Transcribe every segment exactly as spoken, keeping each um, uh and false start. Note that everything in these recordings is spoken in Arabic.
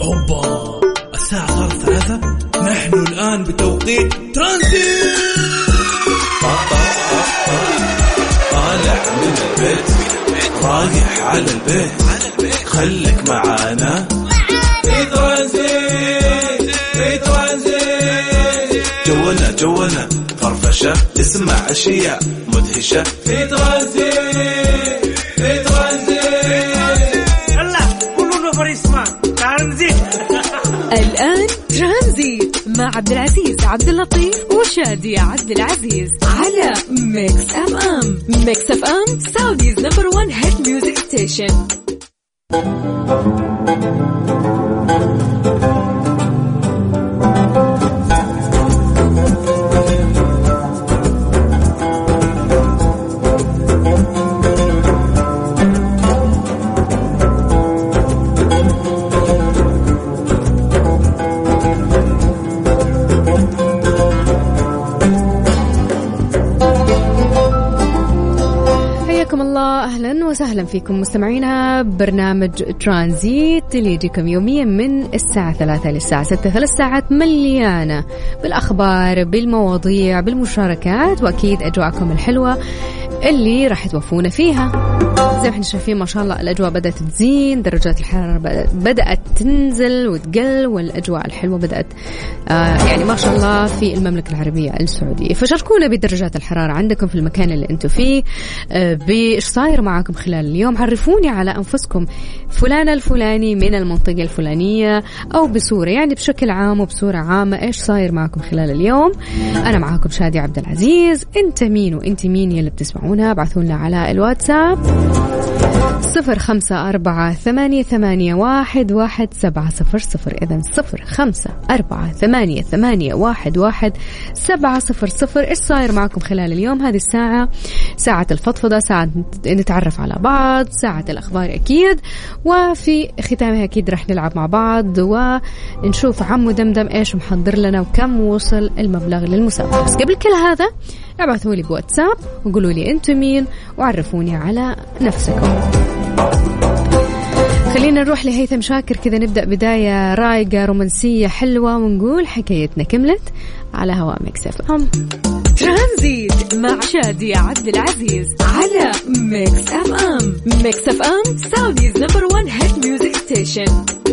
أوبا، الساعة صارت ثلاثة. نحن الآن بتوقيت ترانزيت. طالع من البيت رايح على البيت، خليك معانا في ترانزيت. في ترانزيت جونا جونا فرفشة، تسمع أشياء مدهشة في ترانزيت. في ترانزيت الله كله نفر يسمع ترانزيت. الآن ترانزيت مع عبد العزيز عبد اللطيف وشادي عبد العزيز على ميكس أف أم. ميكس أف أم سعوديز نمبر وان هيت ميوزك ستيشن. الله أهلا وسهلا فيكم مستمعينا برنامج ترانزيت اللي يجيكم يوميا من الساعة ثلاثة للساعة ستة، ثلاث ساعات مليانة بالأخبار بالمواضيع بالمشاركات وأكيد أجواءكم الحلوة اللي راح توفونا فيها. زي ما احنا شايفين ما شاء الله الأجواء بدأت تزين، درجات الحرارة بدأت تنزل وتقل، والأجواء الحلوة بدأت آه يعني ما شاء الله في المملكة العربية السعودية. فشاركونا بدرجات الحرارة عندكم في المكان اللي انتم فيه، آه بإيش صاير معاكم خلال اليوم. عرفوني على أنفسكم فلانة الفلاني من المنطقة الفلانية، أو بصورة يعني بشكل عام وبصورة عامة إيش صاير معاكم خلال اليوم. أنا معاكم شادي عبد العزيز. انت مين وانت مين يلي بتسمعونها؟ ابعثونا على الواتساب صفر خمسة أربعة ثمانية ثمانية واحد واحد سبعة صفر صفر. إذن صفر خمسة أربعة ثمانية ثمانية واحد واحد سبعة صفر صفر. إيش صاير معكم خلال اليوم؟ هذه الساعة ساعة الفضفضة، ساعة نتعرف على بعض، ساعة الأخبار أكيد، وفي ختامها أكيد رح نلعب مع بعض ونشوف عمو دمدم إيش محضر لنا وكم وصل المبلغ للمسابقة. بس قبل كل هذا ابعثوا لي بواتساب وقولوا لي أنتم مين وعرفوني على نفسكم. خلينا نروح لهيثم شاكر كذا، نبدأ بداية رايقة رومانسية حلوة ونقول حكايتنا كملت على هواء ميكس أف أم. ترانزيت مع شادي عبد العزيز على ميكس أف أم. ميكس أف أم سعوديز نمبر وان هيت ميوزك ستيشن.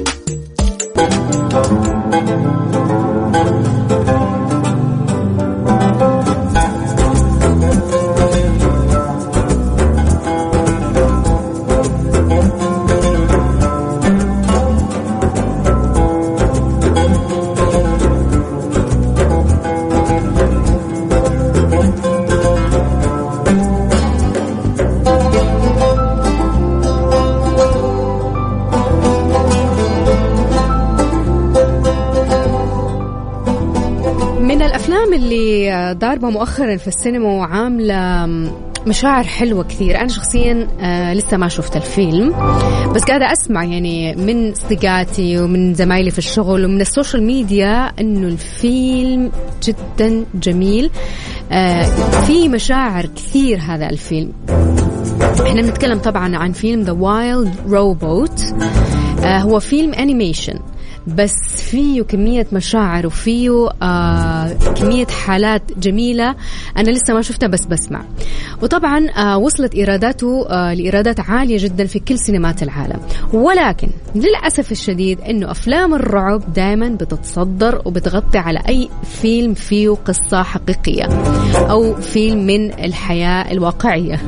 اللي ضاربة مؤخرا في السينما وعاملة مشاعر حلوة كثير. أنا شخصيا آه لسه ما شفت الفيلم، بس قاعدة أسمع يعني من صديقاتي ومن زمايلي في الشغل ومن السوشيال ميديا أنه الفيلم جدا جميل، آه في مشاعر كثير هذا الفيلم. احنا بنتكلم طبعا عن فيلم The Wild Robot. آه هو فيلم أنيميشن بس فيه كمية مشاعر وفيه آه كمية حالات جميلة. أنا لسه ما شفتها بس بسمع. وطبعا آه وصلت إيراداته آه لإيرادات عالية جدا في كل سينمات العالم، ولكن للأسف الشديد أنه أفلام الرعب دائما بتتصدر وبتغطي على أي فيلم فيه قصة حقيقية أو فيلم من الحياة الواقعية.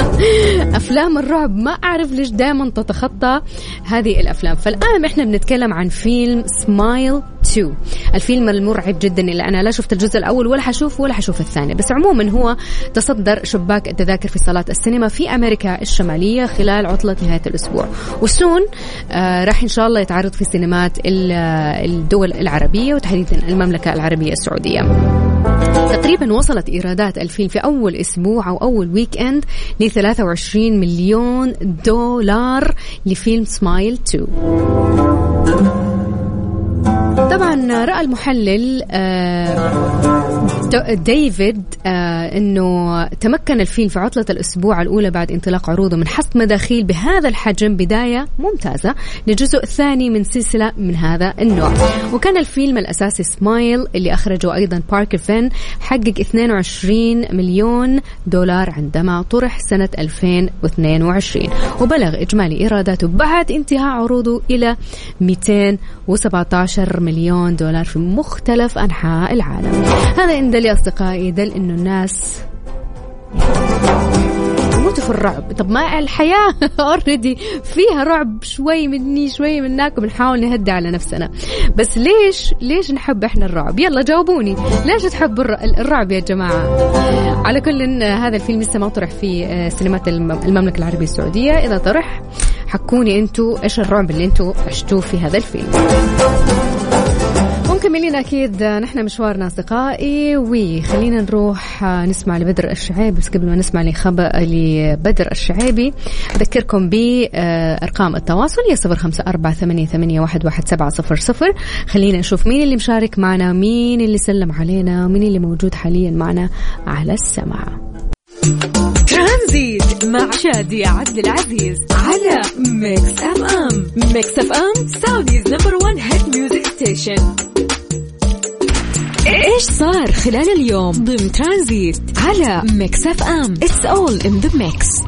أفلام الرعب ما أعرف ليش دائما تتخطى هذه الأفلام. فالآن إحنا بنتكلم عن فيلم سمايل تو، الفيلم المرعب جدا اللي أنا لا شفت الجزء الأول ولا حشوف ولا حشوف الثاني، بس عموما هو تصدر شباك التذاكر في صالات السينما في أمريكا الشمالية خلال عطلة نهاية الأسبوع، وسون آه راح إن شاء الله يتعرض في سينمات الدول العربية وتحديدا المملكة العربية السعودية. تقريبا وصلت إيرادات الفيلم في أول أسبوع أو أول ويك أند ل ثلاثة وعشرين مليون دولار لفيلم سمايل تو. طبعا رأى المحلل ديفيد أنه تمكن الفيلم في عطلة الأسبوع الأولى بعد انطلاق عروضه من حصد مداخيل بهذا الحجم، بداية ممتازة للجزء الثاني من سلسلة من هذا النوع. وكان الفيلم الأساسي سمايل اللي أخرجه أيضا باركر فين حقق اثنين وعشرين مليون دولار عندما طرح سنة ألفين واثنين وعشرين، وبلغ إجمالي إيراداته بعد انتهاء عروضه إلى مئتين وسبعة عشر مليون دولار في مختلف أنحاء العالم. هذا إن دل أصدقائي دل إنه الناس موتوا في الرعب. طب ما الحياة أوردي فيها رعب، شوي مني شوي منك، وبنحاول نهدي على نفسنا. بس ليش ليش نحب إحنا الرعب؟ يلا جاوبوني، ليش تحبوا الرعب يا جماعة؟ على كل إن هذا الفيلم لسه ما طرح في سينمات المملكة العربية السعودية. إذا طرح حكوني أنتوا إيش الرعب اللي أنتوا عشتوه في هذا الفيلم. مكملين أكيد نحن مشوارنا أصدقائي، وخلينا نروح نسمع لبدر الشعيبي. بس قبل ما نسمع لخبر لبدر الشعيبي أذكركم بأرقام التواصل يا صفر خمسة أربعة ثمانية ثمانية واحد واحد سبعة صفر صفر. خلينا نشوف مين اللي مشارك معنا، مين اللي سلم علينا، ومين اللي موجود حاليا معنا على السماع. ترانزيت مع شادية عبد العزيز على ميكس أف أم. ميكس أف أم سعوديز نمبر ون هيت ميوزك ستيشن. إيش صار خلال اليوم ضمن ترانزيت على ميكس أف أم. It's all in the mix.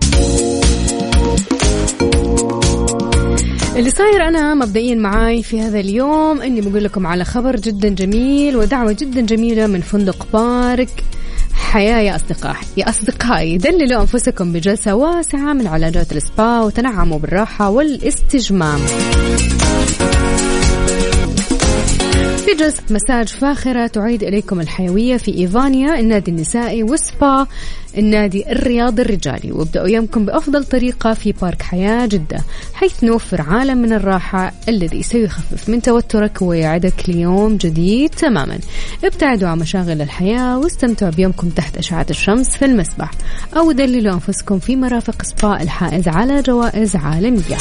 اللي صاير أنا مبدئيا معاي في هذا اليوم أني بقول لكم على خبر جدا جميل ودعوة جدا جميلة من فندق بارك حياة يا أصدقائي. يا أصدقائي دللوا أنفسكم بجلسة واسعة من علاجات السبا وتنعموا بالراحة والاستجمام في جلسة مساج فاخرة تعيد إليكم الحيوية في إيفانيا، النادي النسائي وسبا النادي الرياضي الرجالي. وابدأوا يومكم بأفضل طريقة في بارك حياة جدة، حيث نوفر عالم من الراحة الذي سيخفف من توترك ويعدك ليوم جديد تماما. ابتعدوا عن مشاغل الحياة واستمتعوا بيومكم تحت أشعة الشمس في المسبح، أو دللوا أنفسكم في مرافق سبا الحائز على جوائز عالمية.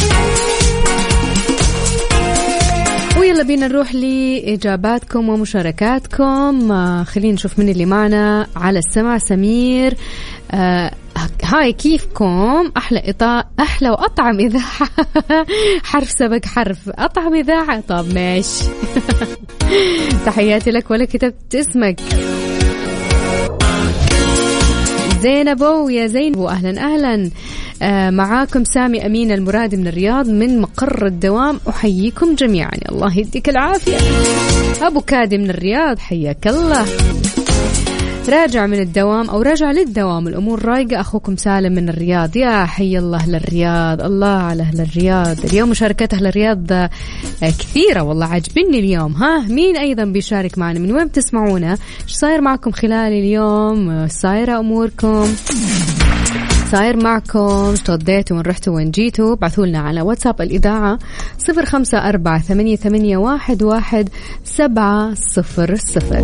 ويلا بينا نروح لإجاباتكم ومشاركاتكم. آه خلينا نشوف من اللي معنا على السمع. سمير آه هاي كيفكم؟ أحلى إطاء أحلى وأطعم إذاعة. حرف سبق حرف أطعم إذاعة. طب ماشي. تحياتي لك ولا كتبت اسمك. زينبو يا زينبو أهلا أهلا. آه معاكم سامي أمين المراد من الرياض من مقر الدوام، أحييكم جميعا. الله يديك العافية. أبو كادي من الرياض حياك الله. راجع من الدوام أو راجع للدوام الأمور رايقة، أخوكم سالم من الرياض. يا حي الله للرياض، الله على أهل الرياض. اليوم مشاركات أهل الرياض كثيرة والله، عجبني اليوم. ها مين أيضا بيشارك معنا؟ من وين بتسمعونا؟ إيش صاير معكم خلال اليوم؟ صايرة أموركم؟ صاير معكم؟ تغديتوا وين رحتوا وين جيتوا؟ بعثوا لنا على واتساب الإذاعة صفر خمسة أربعة ثمانية ثمانية واحد واحد سبعة صفر صفر.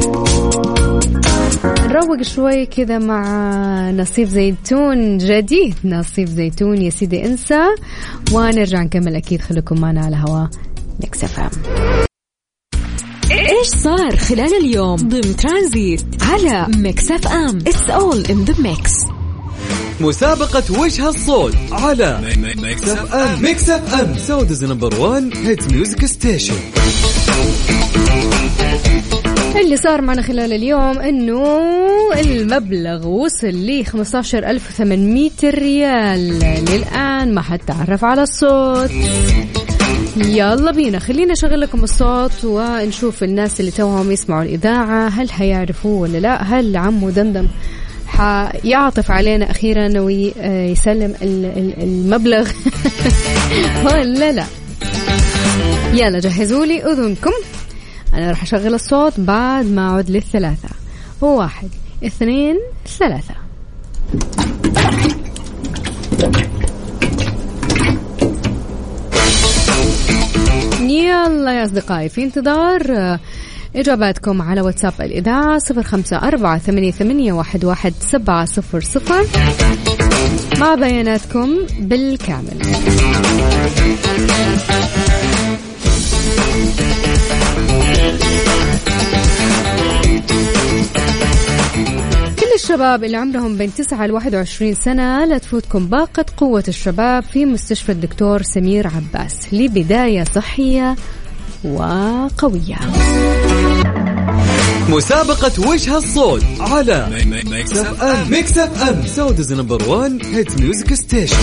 نروق شوي كذا مع نصيف زيتون جديد. نصيف زيتون يا سيدي انسى، ونرجع نكمل. أكيد خليكم معنا على هوا ميكس أف أم. إيش صار خلال اليوم ضمن ترانزيت على ميكس أف أم. It's all in the mix. مسابقة وجه الصوت على ميكس أف أم. ميكس أف أم سعوديز نمبر وان هيت ميوزك ستيشن. اللي صار معنا خلال اليوم انه المبلغ وصل لي خمسة عشر ألف وثمانمائة ريال. للآن ما حد تعرف على الصوت. يلا بينا خلينا نشغل لكم الصوت ونشوف الناس اللي توهم يسمعوا الإذاعة هل هيعرفوه ولا لا. هل عمو دمدم يعطف علينا أخيرا ويسلم المبلغ ولا لا؟ يلا جهزوا لي أذنكم، أنا راح أشغل الصوت بعد ما أعد للثلاثة. واحد اثنين ثلاثة. يلا يا أصدقائي في انتظار إجاباتكم على واتساب الإذاعة صفر خمسة أربعة ثمانية ثمانية واحد واحد سبعة صفر صفر مع بياناتكم بالكامل. للشباب اللي عمرهم بين تسعة لواحد وعشرين سنة لا تفوتكم باقة قوة الشباب في مستشفى الدكتور سمير عباس لبداية صحية وقوية. مسابقة وش هالصوت على ميكس اف ام. ميكس اف ام سعوديز نمبر وان هيت ميوزك ستيشن.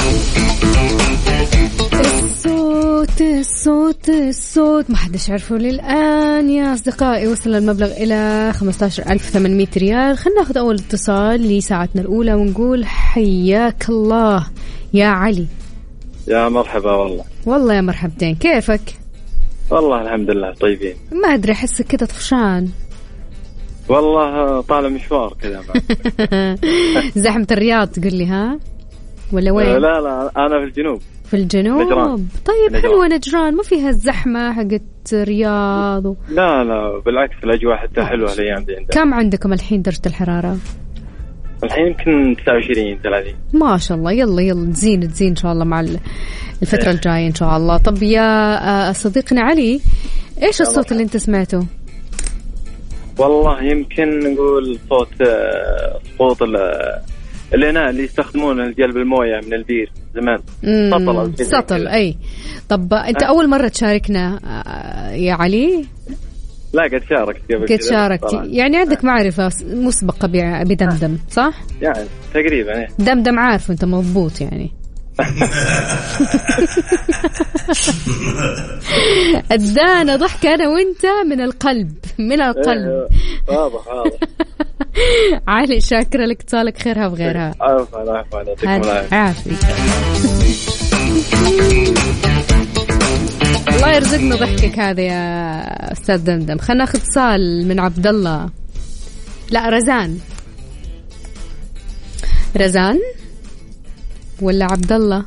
الصوت الصوت الصوت ما حدش عرفه للآن يا أصدقائي. وصل المبلغ إلى خمسة عشر ألف وثمانمائة ريال. خلنا ناخذ أول اتصال لساعتنا الأولى ونقول حياك الله يا علي. يا مرحبا. والله والله يا مرحبتين. كيفك؟ والله الحمد لله طيبين. ما أدري أحسك كده طفشان. والله طالع مشوار كذا. زحمة الرياض تقول لي ها ولا وين؟ لا لا أنا في الجنوب. في الجنوب نجران. طيب نجران. حلوة نجران ما فيها الزحمة حقت رياض و... لا لا بالعكس الأجواء حتى حلوة الأيام دي عندنا. كم عندكم الحين درجة الحرارة؟ الحين يمكن تسعة وعشرين ثلاثين. ما شاء الله. يلا يلا تزين تزين إن شاء الله مع الفترة الجاية إن شاء الله. طب يا صديقنا علي إيش الصوت اللي أنت سمعته؟ والله يمكن نقول صوت صوت الإناء اللي يستخدمونه لجلب الموية من البير زمان. سطل سطل أي. طب أنت أه؟ أول مرة تشاركنا يا علي؟ لا قد شاركت قبل كده. قد شاركت يعني عندك معرفة مسبقة بدمدم صح؟ يعني تقريبا إيه. دمدم عارف وأنت مضبوط يعني. ادانا ضحك انا وانت من القلب من القلب. واضح واضح. علي شاكره لك اتصالك خيرها بغيرها. عفوا عفوا يعطيكم العافيه. الله يرزقنا ضحكك هذا يا استاذ دمدم. خلنا ناخذ اتصال من عبد الله. لا رزان. رزان ولا عبد الله؟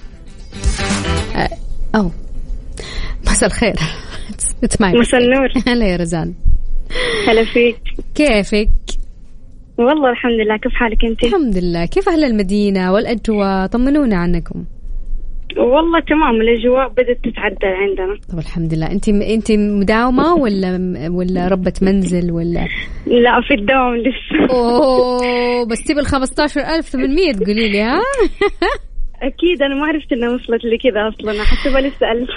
أو مساء الخير. مساء النور. هلا يا رزان. هلا فيك. كيفك؟ والله الحمد لله. كيف حالك أنت؟ الحمد لله. كيف أهل المدينة والأجواء؟ طمنونا عنكم. والله تمام الأجواء بدأت تتعدل عندنا. طب الحمد لله. أنت أنت مداومة ولا ولا ربة منزل ولا؟ لا في الدوام لسه. أوه بس تبي الخمسة عشر ألف وثمانمائة تقولي لي ها؟ أكيد أنا ما عرفت إنها وصلت لي كذا أصلاً. حسبها لسه ألف.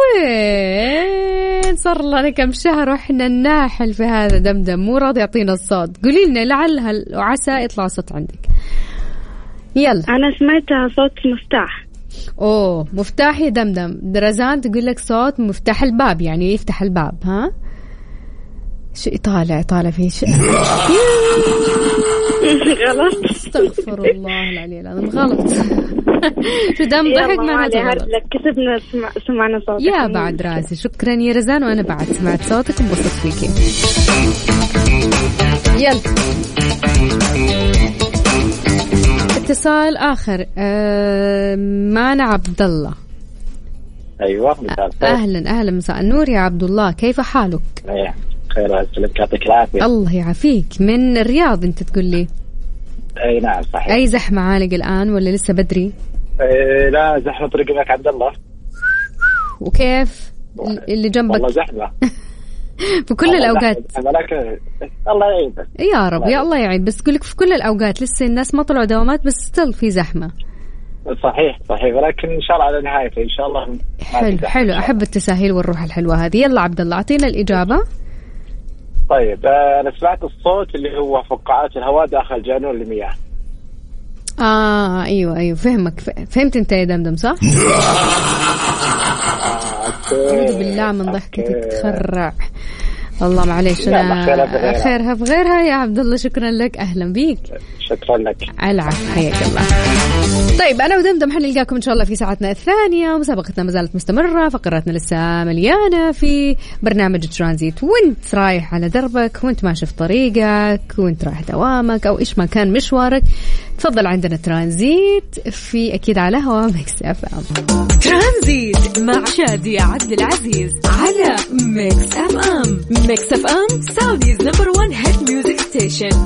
وين صار لنا كم شهر وإحنا ناحل في هذا دمدم مو راضي يعطينا الصوت. قولي لنا لعلها وعسى يطلع صوت عندك. يلا. أنا سمعتها صوت مفتاح. أوه مفتاح يا دمدم. درزان تقول لك صوت مفتاح الباب يعني يفتح الباب ها؟ شو طالع طالع في شيء غلط. استغفر الله العلي العظيم. غلط. شو دم ضحك معناته غلط. كسبنا سمعنا صوتك يا بعد راسي. شكرا يا رزان وأنا بعد سمعت صوتك وانبسطت فيكي. يلا اتصال آخر. أه معنا عبد الله. أيوة. أهلا أهلا مساء النور يا عبد الله. كيف حالك؟ خير أسلمك يعطيك العافية. الله يعافيك. من الرياض أنت تقول لي؟ أي نعم صحيح. أي زحمة عالق الآن ولا لسه بدري؟ أي لا زحمة طريق لك عبد الله. وكيف اللي جنبك؟ والله زحمة في كل الأوقات. الله يعين. يا رب يا الله يعين. بس أقولك في كل الأوقات لسه الناس ما طلعوا دوامات بس ستيل في زحمة. صحيح صحيح ولكن إن شاء الله على نهايته إن شاء الله. حلو حلو. أحب التساهيل والروح الحلوة هذه. يلا عبد الله أعطينا الإجابة. طيب أنا سمعت الصوت اللي هو فقاعات الهواء داخل جانور المياه. آه أيوة أيوة فهمك. فهمت أنت يا دمدم صح؟ أعوذ بالله من ضحكتك تخرع. الله معليش أنا خيرها بغيرها يا عبد الله. شكرا لك. أهلا بيك. شكرا لك. العفو حياك الله. طيب أنا ودمدم حنلقاكم إن شاء الله في ساعتنا الثانية. مسابقتنا ما زالت مستمرة. فقراتنا لسه مليانة في برنامج ترانزيت. وانت رايح على دربك وانت ماشي في طريقك وانت رايح دوامك أو إيش ما كان مشوارك تفضل عندنا ترانزيت في أكيد على هوا ميكس اف ام. ترانزيت مع شادية عبد العزيز على ميكس اف ام. ميكس اف ام سعوديز نمبر وان هيت ميوزك ستيشن.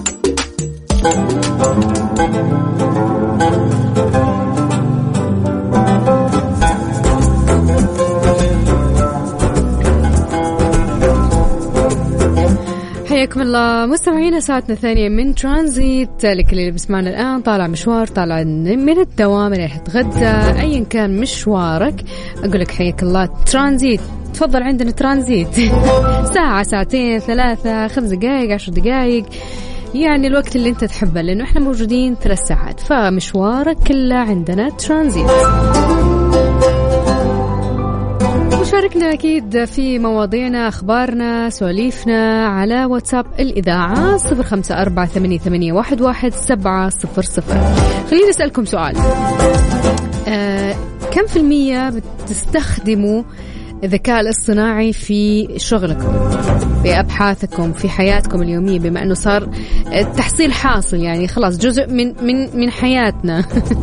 حياكم الله مستمعينا، ساعتنا الثانية من ترانزيت. لكل اللي بسمعنا الآن طالع مشوار، طالع من الدوام، رايح تغدى، أيا كان مشوارك، أقول لك حياك الله ترانزيت. تفضل عندنا ترانزيت ساعة، ساعتين، ثلاثة، خمس دقائق، عشر دقائق، يعني الوقت اللي انت تحبه، لأنه احنا موجودين ثلاث ساعات، فمشوارك كله عندنا ترانزيت. وشاركنا أكيد في مواضيعنا، أخبارنا، سواليفنا على واتساب الإذاعة صفر خمسة أربعة ثمانية ثمانية واحد واحد سبعة صفر صفر. خليني أسألكم سؤال، آه كم في المية بتستخدموا الذكاء الاصطناعي في شغلكم، في أبحاثكم، في حياتكم اليومية، بما أنه صار التحصيل حاصل، يعني خلاص جزء من من من حياتنا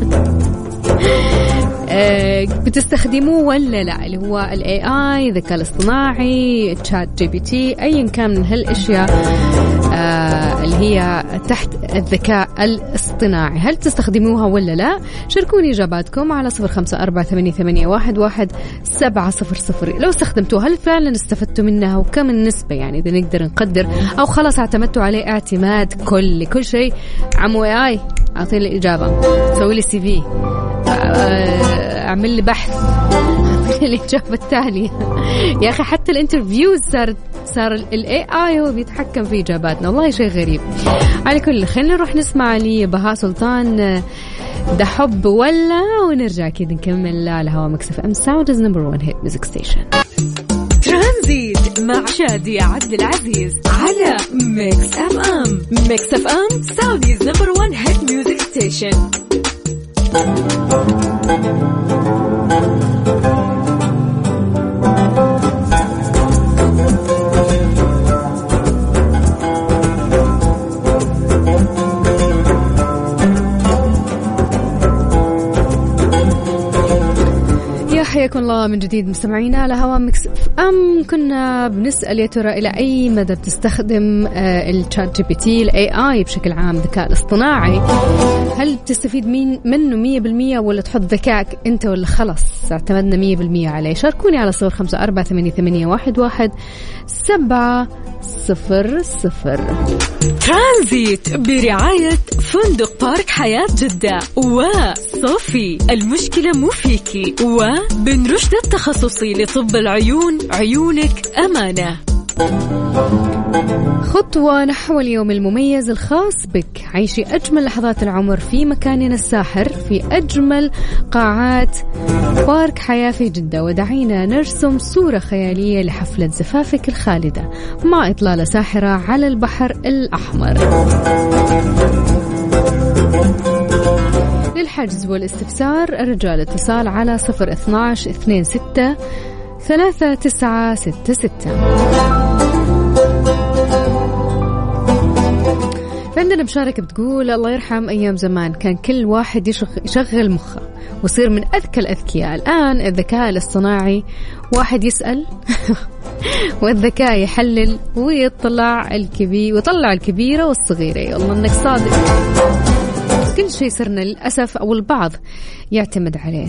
بتستخدموه ولا لا؟ اللي هو ال إيه آي، الذكاء الاصطناعي، تشات جي بي تي، أيا كان من هالأشياء آه اللي هي تحت الذكاء الاصطناعي، هل تستخدموها ولا لا؟ شاركوني إجاباتكم على صفر خمسة أربعة ثمانية ثمانية واحد واحد سبعة صفر صفر. لو استخدمتوها هل فعلا استفدتوا منها، وكم النسبة يعني إذا نقدر نقدر، أو خلاص اعتمدتوا عليه اعتماد كلي، كل شيء عمو إيه آي أعطيني الإجابة، سوي لي سي في، أعمل لي بحث، أعطيني الإجابة التالية. يا أخي حتى الانترفيوز صار صار ال إيه آي هو بيتحكم في إجاباتنا، والله شيء غريب. على كل خلينا نروح نسمع لي بهاء سلطان ده حب ولا، ونرجع كده نكمل على هوا ميكس اف ام ساودز نمبر وان هيت ميوزك ستيشن. ترانزيت مع شادي عبد العزيز على ميكس اف ام. ميكس اف ام ساودز نمبر وان هيت ميوزك ستيشن. حياكم الله من جديد مستمعينا على هوا ميكس اف ام. كنا بنسأل يا ترى إلى أي مدى بتستخدم الشات جي بي تي، ال إيه آي بشكل عام، الذكاء الاصطناعي، هل بتستفيد مين منه مية بالمية، ولا تحط ذكائك أنت ولا خلص اعتمدنا مية بالمية عليه؟ شاركوني على صفر خمسة أربعة ثمانية ثمانية واحد واحد سبعة صفر صفر. ترانزيت برعاية فندق بارك حياة جدة وصوفي، المشكلة مو فيكي، وبن رشد التخصصي لطب العيون، عيونك أمانة. خطوة نحو اليوم المميز الخاص بك، عيشي أجمل لحظات العمر في مكاننا الساحر في أجمل قاعات بارك حياة في جدة، ودعينا نرسم صورة خيالية لحفلة زفافك الخالدة مع إطلالة ساحرة على البحر الأحمر. للحجز والاستفسار الرجال اتصال على صفر اثناش اثنين ستة ثلاثة تسعة ستة ستة. عندنا مشاركة بتقول الله يرحم أيام زمان كان كل واحد يشغل مخه ويصير من أذكى الأذكياء، الآن الذكاء الاصطناعي واحد يسأل والذكاء يحلل ويطلع الكبير ويطلع الكبيرة والصغيرة. والله إنك صادق، كل شيء صرنا للأسف أو البعض يعتمد عليه.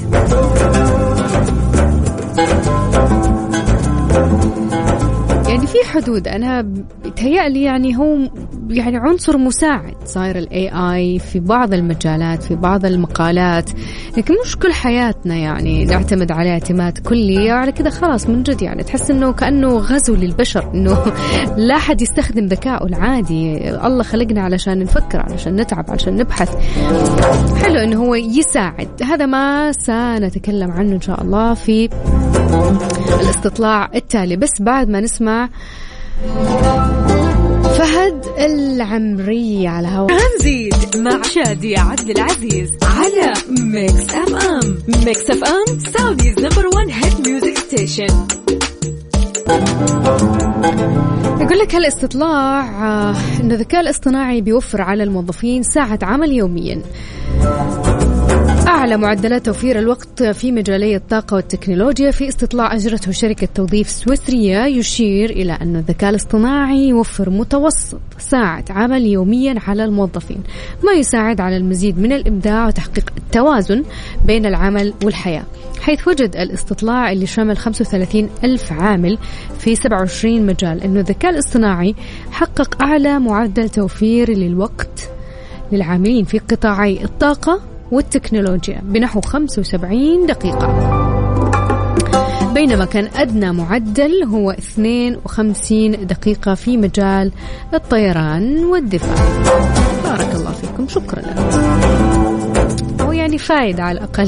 يعني في حدود، أنا بتهيألي يعني هو يعني عنصر مساعد صاير ال إيه آي في بعض المجالات، في بعض المقالات، لكن مش كل حياتنا يعني نعتمد عليه اعتماد كلي. على كده خلاص من جد يعني تحس إنه كأنه غزو للبشر، إنه لا حد يستخدم ذكائه العادي. الله خلقنا علشان نفكر، علشان نتعب، علشان نبحث. حلو إنه هو يساعد، هذا ما سنتكلم عنه إن شاء الله في الاستطلاع التالي، بس بعد ما نسمع فهد العمري على هوا ترانزيت مع شادي عبد العزيز على ميكس اف ام. ميكس اف ام سعوديز نمبر وان هيت ميوزك ستيشن. يقول لك هالاستطلاع آه إنه الذكاء الاصطناعي بيوفر على الموظفين ساعة عمل يوميا أعلى معدلات توفير الوقت في مجالي الطاقة والتكنولوجيا في استطلاع أجرته شركة توظيف سويسرية يشير إلى أن الذكاء الاصطناعي يوفر متوسط ساعة عمل يوميا على الموظفين، ما يساعد على المزيد من الإبداع وتحقيق التوازن بين العمل والحياة. حيث وجد الاستطلاع اللي شمل خمسة وثلاثين ألف عامل في سبعة وعشرين مجال أنه الذكاء الاصطناعي حقق أعلى معدل توفير للوقت للعاملين في قطاعي الطاقة والتكنولوجيا بنحو خمسة وسبعين دقيقة، بينما كان أدنى معدل هو اثنين وخمسين دقيقة في مجال الطيران والدفاع. بارك الله فيكم، شكرا لكم، أو يعني فايدة على الأقل.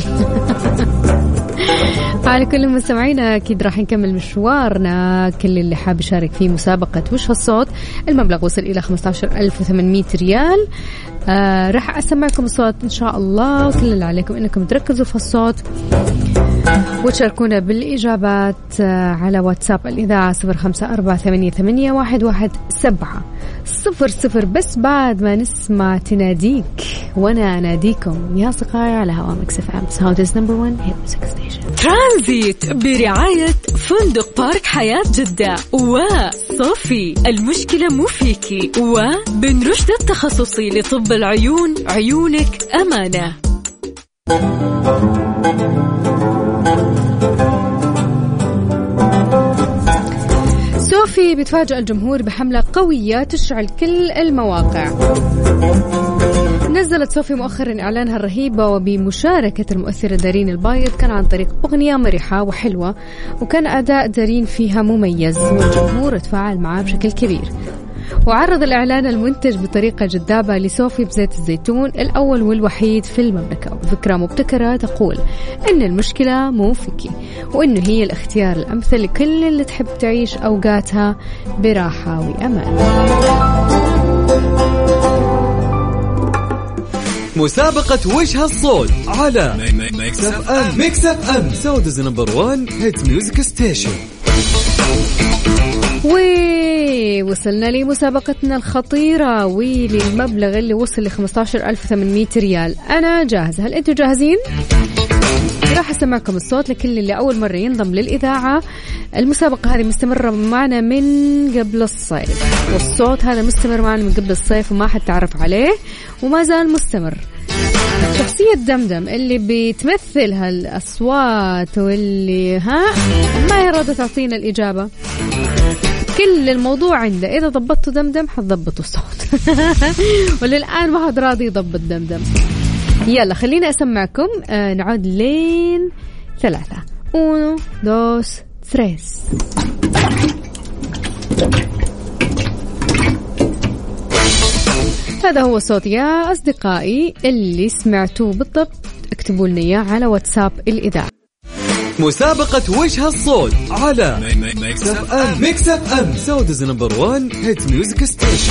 على كل مستمعينا أكيد راح نكمل مشوارنا. كل اللي حاب يشارك في مسابقة وش هالصوت، المبلغ وصل إلى خمسة عشر ألف وثمانمائة ريال. آه راح أسمعكم الصوت إن شاء الله، وكل اللي عليكم إنكم تركزوا في الصوت وتشاركونا بالإجابات آه على واتساب الإذاعة صفر خمسة أربعة ثمانية ثمانية واحد واحد سبعة صفر صفر. بس بعد ما نسمع تناديك وأنا أناديكم يا صقايا على هوا ميكس اف ام ساودز نمبر ون هيت ميوزك ستيشن. ترانزيت برعاية فندق بارك حياة جدة وصوفي، المشكلة مو فيكي، وبن رشد التخصصي لطب العيون، عيونك أمانة. صوفي بتفاجأ الجمهور بحملة قوية تشعل كل المواقع. نزلت صوفي مؤخرا إعلانها الرهيب وبمشاركة المؤثرة دارين البايض، كان عن طريق أغنية مرحة وحلوة، وكان أداء دارين فيها مميز والجمهور تفاعل معاه بشكل كبير. وعرض الإعلان المنتج بطريقة جذابة لصوفي بزيت الزيتون الأول والوحيد في المملكة، وبفكرة مبتكرة تقول إن المشكلة مو فيكي، وإنه هي الاختيار الأمثل لكل اللي تحب تعيش أوقاتها براحة وأمان. مسابقة وش هالصوت على ميكس اف ام. ميكس اف ام ساودز نمبر وان هيت ميوزك ستيشن. ووصلنا لمسابقتنا الخطيرة وللمبلغ اللي وصل ل خمسة عشر ألف وثمانمائة ريال. أنا جاهزة، هل أنتوا جاهزين؟ راح أسمعكم الصوت لكل اللي أول مرة ينضم للإذاعة. المسابقة هذه مستمرة معنا من قبل الصيف، والصوت هذا مستمر معنا من قبل الصيف وما حد تعرف عليه وما زال مستمر. شخصية دمدم اللي بتمثل هالأصوات واللي ها ما يراد تعطينا الإجابة، كل الموضوع عنده إذا ضبطتوا دمدم حتضبطوا الصوت. وللآن ما حد راضي يضبط دمدم. يلا خلينا أسمعكم. آه نعود لين ثلاثة. uno, dos, tres. هذا هو الصوت يا أصدقائي اللي سمعتوه بالضبط. اكتبوا لنا إياه على واتساب الإذاعة. مسابقة وش هالصوت على ميكس اف ام. ميكس اف ام ساودز نمبر وان هيت ميوزك ستيشن.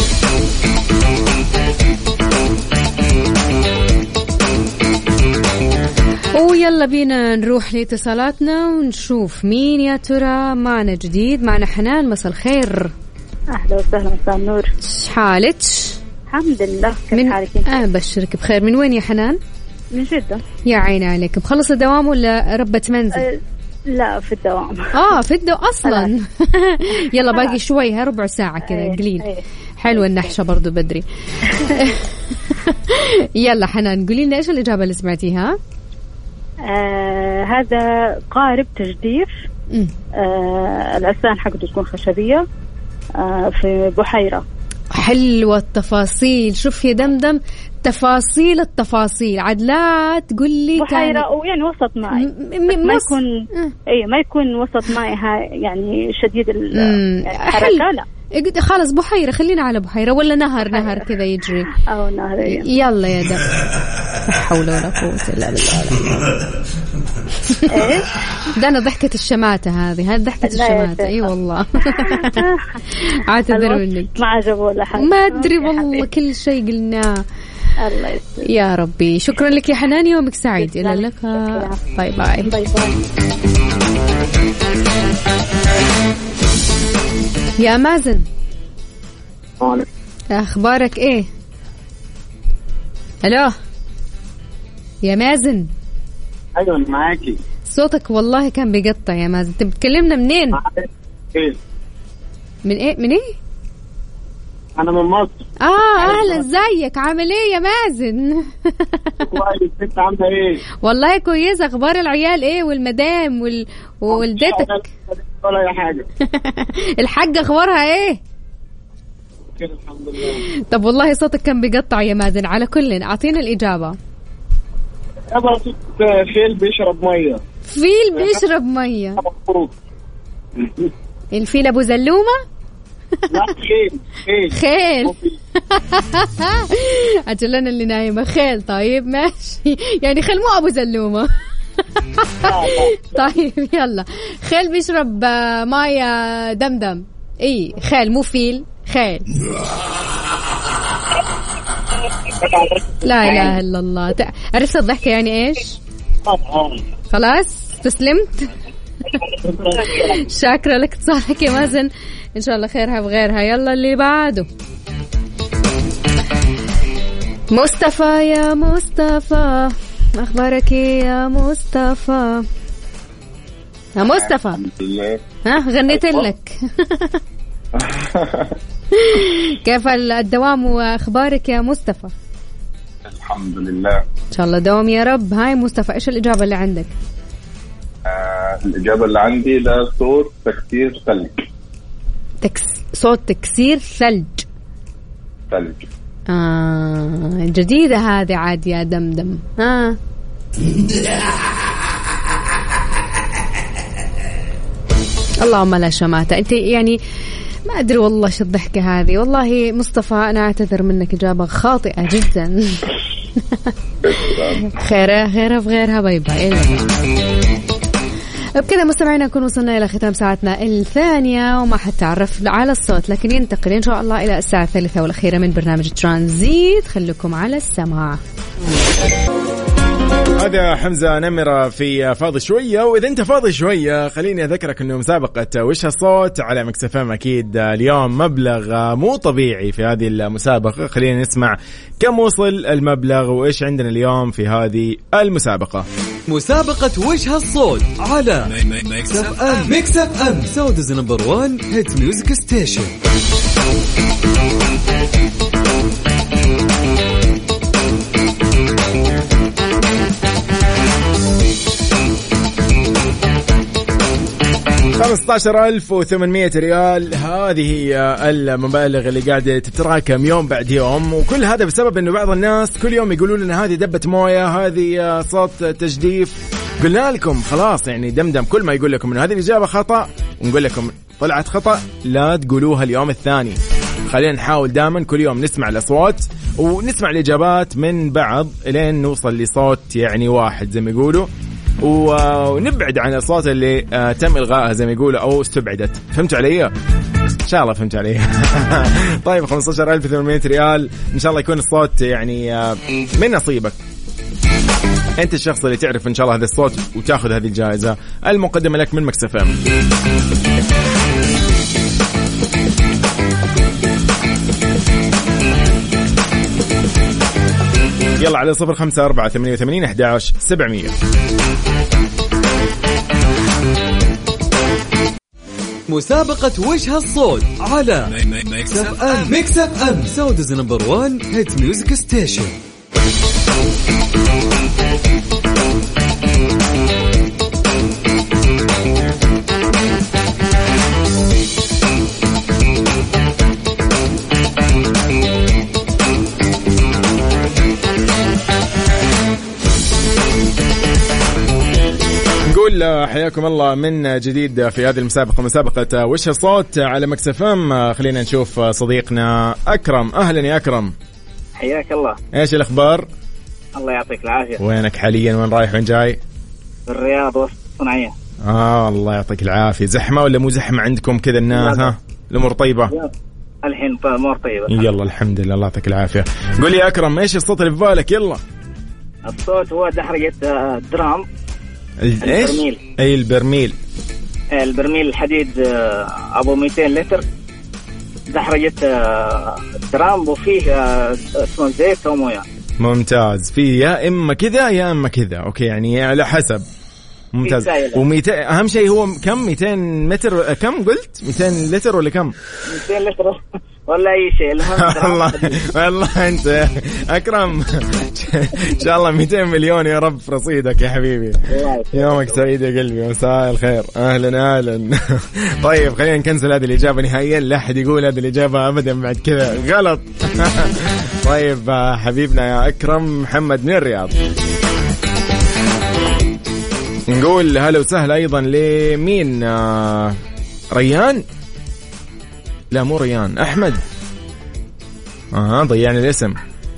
ويلا بينا نروح لاتصالاتنا ونشوف مين يا ترى معنا جديد. معنا حنان، مساء الخير. أهلا وسهلا، مساء النور. ايش حالك؟ الحمد لله، كيف من... حالك؟ آه بشرك بخير. من وين يا حنان؟ من جدة. يا عيني عليك، مخلص الدوام ولا ربة منزل؟ أه لا في الدوام. اه في الدوام اصلا. يلا باقي شوي، ها ربع ساعة كذا قليل. حلوة النحشة برضو بدري. يلا حنان قولي لنا ايش الإجابة اللي سمعتيها؟ آه هذا قارب تجديف. آه العسان حقته تكون خشبية. آه في بحيرة. حلوة التفاصيل. شوف يا دمدم تفاصيل التفاصيل، عاد لا تقول لي بحيرة أو يعني وسط ماء، ما يكون أي ما يكون وسط ماء يعني شديد الحركة. لا خلاص بحيرة، خلينا على بحيرة ولا نهر. بحيرة. نهر كذا يجري أو نهر. يلا يا دم. لا حول ولا قوة إلا بالله. إيه ده أنا ضحكة الشماتة هذه، هذه ضحكة الشماتة. أي والله. أعتذر منك. ما عجبه ولا حاجة، ما أدري والله، كل شيء قلناه. الله يسلمك يا ربي. شكرا لك يا حنان، يومك سعيد. إلى اللقاء. باي باي. باي باي. يا مازن، أخبارك إيه؟ ألو يا مازن. ايوه معاكي. صوتك والله كان بيقطع يا مازن. انت بتكلمنا منين؟ ايه من ايه من ايه انا من مصر. اه اهلا ازيك عامل ايه يا مازن؟ كويس انت عامله ايه؟ والله كويسه. اخبار العيال ايه والمدام وال... ووالدتك؟ ولا اي حاجه. الحاجه اخبارها ايه؟ الحمد لله. طب والله صوتك كان بيقطع يا مازن. على كل اعطينا الاجابه. ابغى صوت فيل بيشرب ميه. فيل بيشرب ميه. الفيل ابو زلومه؟ لا خيل خيل خيل. أجل أنا اللي نايمة. خيل. طيب ماشي يعني خيل مو أبو زلومة. طيب يلا. خيل بيشرب مايه دمدم. إيه خيل مو فيل. خيل. لا إله إلا الله. عرفت الضحكة يعني إيش؟ خلاص تسلمت. شاكرة لك اتصالك يا مازن. إن شاء الله خيرها بغيرها. يلا اللي بعده. مصطفى يا مصطفى أخبارك يا مصطفى؟ يا مصطفى ها غنيت لك. كيف الدوام وأخبارك يا مصطفى؟ الحمد لله إن شاء الله دوام يا رب. هاي مصطفى إيش الإجابة اللي عندك؟ آه الإجابة اللي عندي ده صوت تكسير ثلج. تكس... صوت تكسير ثلج. ثلج. آه جديدة هذه عاد يا دمدم. آه. اللهم لا شماتة. أنت يعني ما أدري والله شو الضحكة هذه. والله مصطفى أنا أعتذر منك. إجابة خاطئة جدا. خيرها خيرها في غيرها. باي باي. بكذا مستمعينا نكون وصلنا إلى ختام ساعتنا الثانية وما حتعرف على الصوت لكن ينتقل إن شاء الله إلى الساعة الثالثة والأخيرة من برنامج ترانزيت. خليكم على السماع. هذا حمزة نمرة في فاضي شوية. وإذا أنت فاضي شوية خليني أذكرك أنه مسابقة وش هالصوت على مكس إف إم أكيد اليوم مبلغ مو طبيعي في هذه المسابقة. خلينا نسمع كم وصل المبلغ وإيش عندنا اليوم في هذه المسابقة. مسابقة وش هالصوت على ميكس إف إم. ميكس إف إم سعوديز نمبر وان هيت ميوزك ستيشن. خمسة عشر ألف وثمانمائة ريال هذه هي المبالغ اللي قاعدة تتراكم يوم بعد يوم. وكل هذا بسبب أنه بعض الناس كل يوم يقولوا لنا هذه دبة موية هذه صوت تجديف. قلنا لكم خلاص يعني دمدم كل ما يقول لكم أنه هذه الإجابة خطأ ونقول لكم طلعت خطأ لا تقولوها اليوم الثاني. خلينا نحاول دائما كل يوم نسمع الأصوات ونسمع الإجابات من بعض لين نوصل لصوت يعني واحد زي ما يقولوا ونبعد عن الأصوات اللي تم إلغائها زي ما يقولوا أو استبعدت. فهمتوا علي؟ إن شاء الله فهمت علي. طيب خمسة عشر ألف وثمانمائة ريال إن شاء الله يكون الصوت يعني من نصيبك. أنت الشخص اللي تعرف إن شاء الله هذا الصوت وتأخذ هذه الجائزة المقدمة لك من مكس إف إم. يلا على صفر خمسة أربعة ثمانية وثمانين أحد عشر سبعمية. مسابقة وش هالصوت على ميكس إف إم. ميكس إف إم سعوديز نمبر وان هيت ميوزك ستيشن. نقول حياكم الله من جديد في هذه المسابقة مسابقة وش الصوت على مكس إف إم. خلينا نشوف صديقنا أكرم. أهلا يا أكرم. حياك الله. إيش الأخبار؟ الله يعطيك العافية. وينك حاليا وين رايح وين جاي؟ الرياض وسط صناعية. آه الله يعطيك العافية. زحمة ولا مو زحمة عندكم كذا الناس؟ ها الأمور طيبة؟ الحين الأمور طيبة. يلا الحمد لله الله يعطيك العافية. قول لي يا أكرم إيش الصوت اللي في بالك؟ يلا. الصوت هو دحرجة درام. ايش؟ اي البرميل. البرميل الحديد ابو مئتين لتر دحرجة درام وفيه اسمه زيت ومويه. ممتاز. في يا اما كذا يا اما كذا. اوكي يعني على حسب. ممتاز. و200 اهم شيء هو كم مئتين متر كم قلت مئتين لتر ولا كم مئتين لتر ولا اي شيء والله والله انت اكرم ان شاء الله مئتين مليون يا رب في رصيدك يا حبيبي. يومك سعيد يا قلبي. مساء الخير. اهلا اهلا. طيب خلينا نكنسل هذه الاجابه نهائيا. لا احد يقول هذه الاجابه ابدا بعد كذا غلط. طيب حبيبنا يا اكرم محمد من الرياض نقول هلا وسهلا ايضا لمين؟ آه ريان؟ لا مو ريان، احمد. اه ضيعنا الاسم.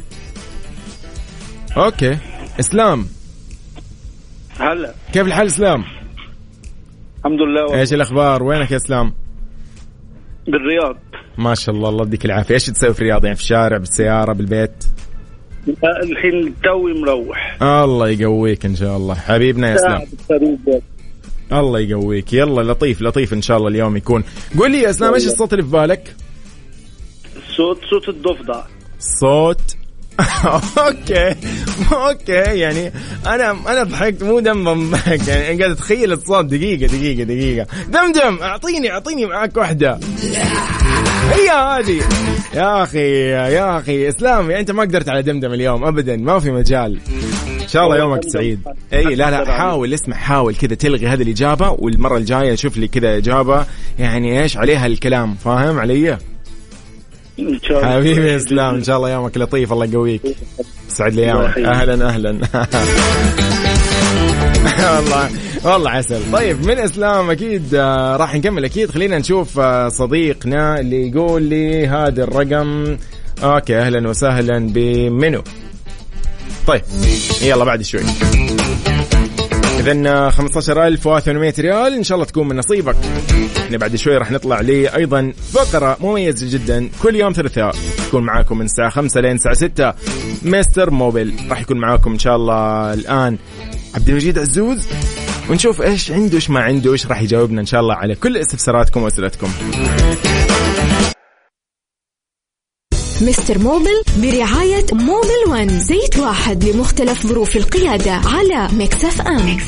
اوكي اسلام. هلا كيف الحال اسلام؟ الحمد لله. ايش الاخبار؟ وينك يا اسلام؟ بالرياض. ما شاء الله الله يديك العافيه. ايش تسوي في الرياض؟ يعني في الشارع بالسياره بالبيت؟ الحين توي مروح. الله يقويك ان شاء الله حبيبنا يا اسلام. الله يقويك. يلا لطيف لطيف ان شاء الله اليوم يكون. قول لي يا اسلام ايش الصوت اللي في بالك؟ صوت صوت الضفدع. صوت اوكي اوكي يعني انا انا ضحكت مو دم ضحك يعني قاعد اتخيل الصوت. دقيقه دقيقه دقيقه دمدم اعطيني اعطيني معاك واحده هي هذه يا اخي يا اخي اسلام. يعني انت ما قدرت على دمدم اليوم ابدا. ما في مجال. ان شاء الله يومك سعيد. اي لا لا حاول اسمع حاول كذا تلغي هذه الاجابه والمره الجايه شوف لي كذا اجابه يعني ايش عليها الكلام. فاهم علي؟ إن شاء الله. حبيبي يا اسلام ان شاء الله يومك لطيف. الله يقويك. سعد لي يومك. اهلا اهلا. والله والله عسل. طيب من اسلام اكيد آه راح نكمل اكيد. خلينا نشوف آه صديقنا اللي يقول لي هذا الرقم. اوكي اهلا وسهلا بمنو. طيب يلا بعد شوي. إذن خمسة عشر ألف وثمانمائة ريال إن شاء الله تكون من نصيبك. إحنا بعد شوي راح نطلع لي أيضا فقرة مميزة جدا كل يوم ثلاثاء تكون معاكم من الساعة خمسة لين الساعة ستة. مستر موبيل راح يكون معاكم إن شاء الله. الآن عبد المجيد عزوز ونشوف إيش عنده إيش ما عنده إيش راح يجاوبنا إن شاء الله على كل استفساراتكم وأسئلتكم. مستر موبيل برعاية موبيل ون، زيت واحد لمختلف ظروف القيادة على ميكس اف ام.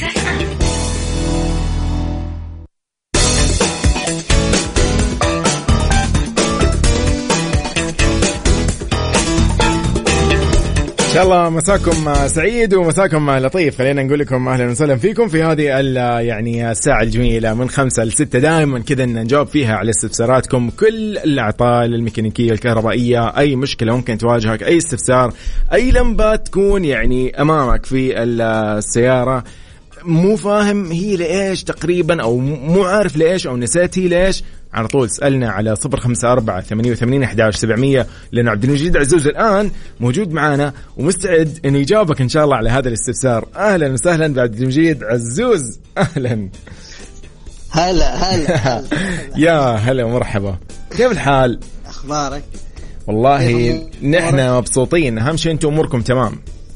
إن شاء الله مساكم سعيد ومساكم لطيف. خلينا نقول لكم أهلا وسهلا فيكم في هذه يعني الساعة الجميلة من خمسة لستة دائما كذا نجاوب فيها على استفساراتكم كل الأعطال الميكانيكية الكهربائية. أي مشكلة ممكن تواجهك أي استفسار أي لمبة تكون يعني أمامك في السيارة مو فاهم هي لإيش تقريبا أو مو عارف لإيش أو نسيت هي لإيش على طول سألنا على صفر خمسة أربعة ثمانية وثمانين أحد عشر سبعمية لأن عبد المجيد عزوز الآن موجود معنا ومستعد إنه يجاوبك إن شاء الله على هذا الاستفسار. أهلا وسهلا بعبد المجيد عزوز. أهلا هلا هلا يا هلا ومرحبا. كيف الحال؟ أخبارك؟ والله نحن مبسوطين. أهم شيء أنتم أموركم تمام؟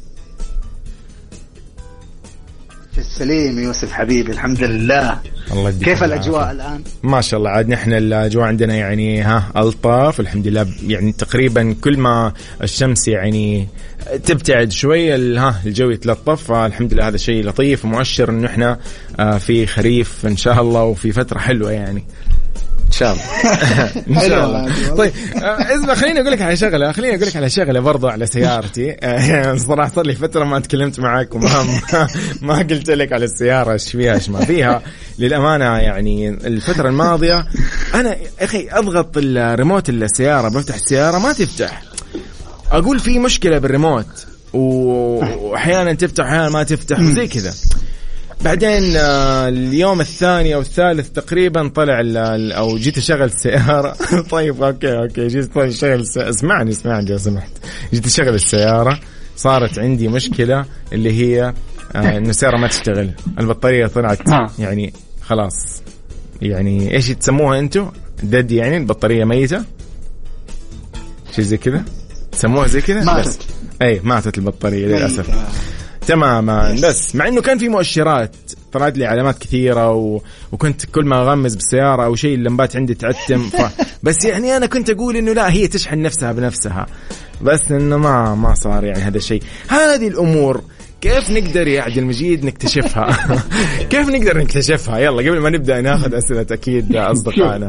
في السليم يوسف حبيبي الحمد لله. الله كيف الأجواء الآن؟ ما شاء الله عاد نحن الأجواء عندنا يعني ها ألطاف الحمد لله. يعني تقريبا كل ما الشمس يعني تبتعد شوي ها الجو يتلطف. فالحمد لله هذا شيء لطيف ومؤشر إنه إحنا في خريف إن شاء الله وفي فترة حلوة يعني إن شاء الله. إن شاء الله. طيب اسمع خليني أقول لك على شغلة خليني أقول لك على شغلة برضو على سيارتي. صراحة صار لي فترة ما تكلمت معاك وما ما قلت لك على السيارة إيش فيها إيش ما فيها. للأمانة يعني الفترة الماضية أنا أخي أضغط الريموت السيارة بفتح السيارة ما تفتح. أقول في مشكلة بالريموت وأحيانا تفتح أحيانا ما تفتح وزي كذا. بعدين اليوم الثاني أو الثالث تقريبا طلع أو جيت أشغل السيارة. طيب أوكي أوكي جيت أشغل السيارة. اسمعني اسمعني لو سمحت. جيت أشغل السيارة صارت عندي مشكلة اللي هي إنه السيارة ما تشتغل. البطارية طلعت يعني خلاص يعني إيش تسموها أنتوا دد يعني البطارية ميتة شيء زي كذا تسموها زي كذا بس أي ماتت البطارية للأسف تماما. بس مع انه كان في مؤشرات طلعت لي علامات كثيرة و... وكنت كل ما أغمز بالسيارة أو شيء اللمبات عندي تعتم ف... بس يعني أنا كنت أقول إنه لا هي تشحن نفسها بنفسها، بس إنه ما ما صار يعني هذا الشيء. هذه الأمور كيف نقدر يا عبد المجيد نكتشفها؟ كيف نقدر نكتشفها؟ يلا قبل ما نبدأ ناخذ أسئلة أكيد أصدقائنا.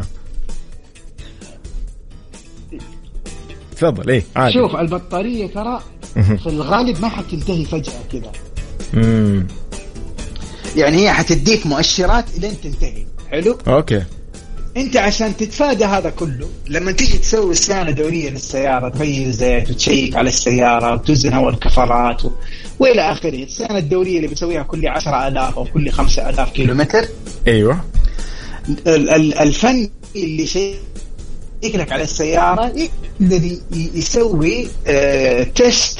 تفضل. إيه عادي. شوف البطارية ترى في الغالب ما حتنتهي فجأة كذا، يعني هي حتديك مؤشرات لين تنتهي. حلو. أوكي. انت عشان تتفادى هذا كله لما تيجي تسوي صيانه دوريه للسياره، تغير زيت وتشيك على السياره وتوزن هواء الكفرات و... والى اخره. الصيانه الدوريه اللي بتسويها كل عشرة آلاف او كل خمسة آلاف كيلومتر. ايوه. ال- ال- الفن اللي شيك لك على السياره يقدر يسوي اه تيست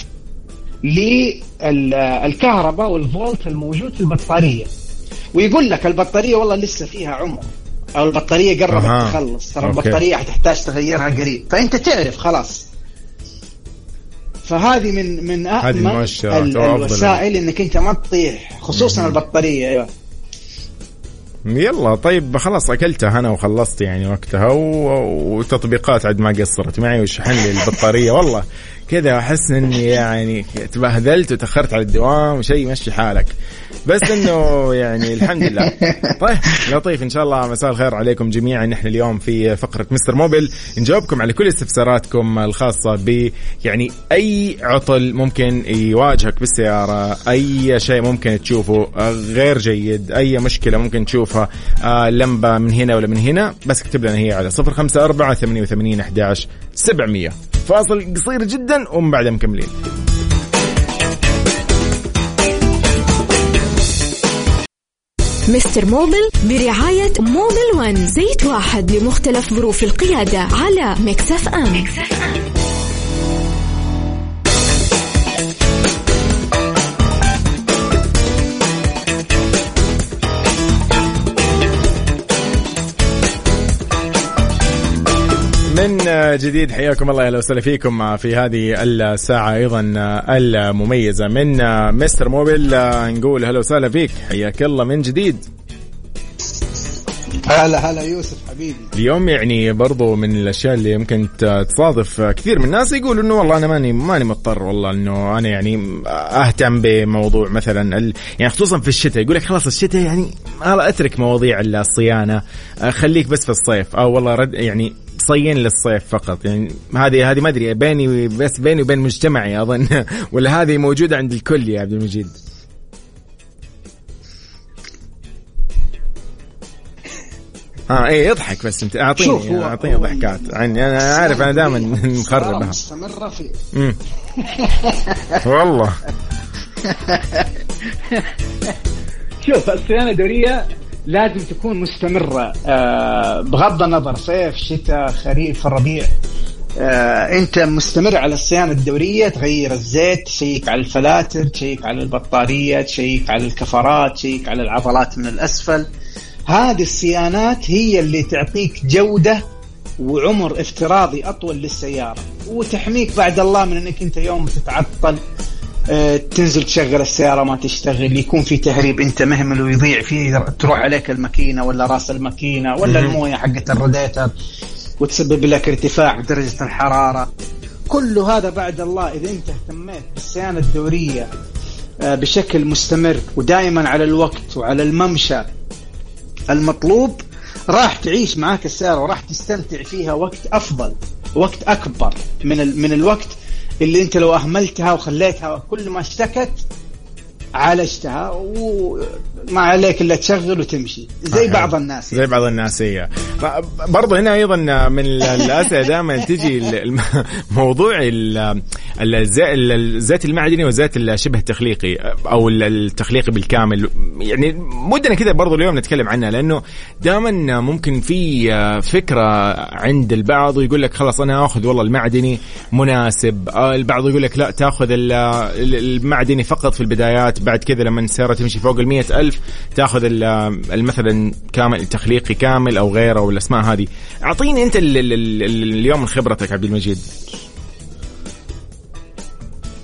للكهرباء والفولت الموجود في البطاريه، ويقول لك البطاريه والله لسه فيها عمر، أو البطارية قربت أه. تخلص، ترى البطارية حتحتاج تغيرها قريب، فأنت تعرف خلاص. فهذه من من أهم الوسائل إنك أنت ما تطيح، خصوصا مم. البطارية. أيوة. يلا طيب خلاص أكلتها أنا وخلصت يعني وقتها و... وتطبيقات عد ما قصرت معي وشحن لي البطارية. والله كذا أحس إني يعني تبهدلت وتأخرت على الدوام وشيء مشي حالك، بس إنه يعني الحمد لله. طيب لطيف، إن شاء الله مساء الخير عليكم جميعا. نحن اليوم في فقرة مستر موبل نجاوبكم على كل استفساراتكم الخاصة ب يعني أي عطل ممكن يواجهك بالسيارة، أي شيء ممكن تشوفه غير جيد، أي مشكلة ممكن تشوفها، آه لمبة من هنا ولا من هنا، بس اكتب لنا هي على صفر خمسة أربعة ثمانية وثمانين أحد عشر سبعمية. فاصل قصير جدا ومن بعد مكملين. مستر موبل برعاية موبل ون، زيت واحد لمختلف ظروف القيادة على ميكس اف ام. من جديد حياكم الله، اهلا وسهلا فيكم في هذه الساعة أيضا المميزة من مستر موبل. نقول هلا وسهلا فيك، حياك الله من جديد. هلا هلا يوسف حبيبي. اليوم يعني برضو من الأشياء اللي يمكن تصادف كثير من الناس يقولوا إنه والله أنا ماني ماني مضطر، والله إنه أنا يعني أهتم بموضوع مثلا ال... يعني خصوصا في الشتاء، يقول لك خلاص الشتاء يعني أنا أترك مواضيع الصيانة، خليك بس في الصيف، أو والله رد يعني صين للصيف فقط. يعني هذه هذه ما أدري بيني بس بيني وبين مجتمعي أظن ولا هذه موجودة عند الكل يا عبد المجيد؟ اه ايه يضحك بس انت اعطيني اعطيني ضحكات عني، انا عارف انا دائما مخربها مستمره في والله. شوف الصيانه الدوريه لازم تكون مستمره، آه بغض النظر صيف شتاء خريف الربيع، آه انت مستمر على الصيانه الدوريه، تغير الزيت، تشيك على الفلاتر، تشيك على البطاريه، تشيك على الكفرات، تشيك على العضلات من الاسفل. هذه الصيانات هي اللي تعطيك جودة وعمر افتراضي أطول للسيارة، وتحميك بعد الله من أنك أنت يوم تتعطل اه تنزل تشغل السيارة ما تشتغل، يكون في تهريب أنت مهمل ويضيع فيه، تروح عليك الماكينة ولا راس الماكينة ولا الموية حقة الراديتر وتسبب لك ارتفاع بدرجة الحرارة. كل هذا بعد الله إذا أنت اهتميت بالصيانة الدورية اه بشكل مستمر ودائما على الوقت وعلى الممشى المطلوب، راح تعيش معاك السيارة وراح تستمتع فيها وقت أفضل، وقت أكبر من ال... من الوقت اللي أنت لو أهملتها وخليتها كل ما اشتكت عالجتها وما عليك إلا تشغل وتمشي زي بعض الناس زي بعض الناس. هي برضو هنا أيضا من الأسئلة دائما تجي موضوع الزيت المعدني والزيت الشبه التخليقي أو التخليقي بالكامل. يعني مدنا كذا برضو اليوم نتكلم عنها، لأنه دائما ممكن في فكرة عند البعض ويقول لك خلاص أنا أخذ والله المعدني مناسب، البعض يقول لك لا تأخذ المعدني فقط في البدايات، بعد كذا لما السيارة تمشي فوق المية ألف تأخذ المثلا كامل التخليقي كامل أو غيره والأسماء هذه. أعطيني أنت ال ال ال اليوم من خبرتك عبد المجيد.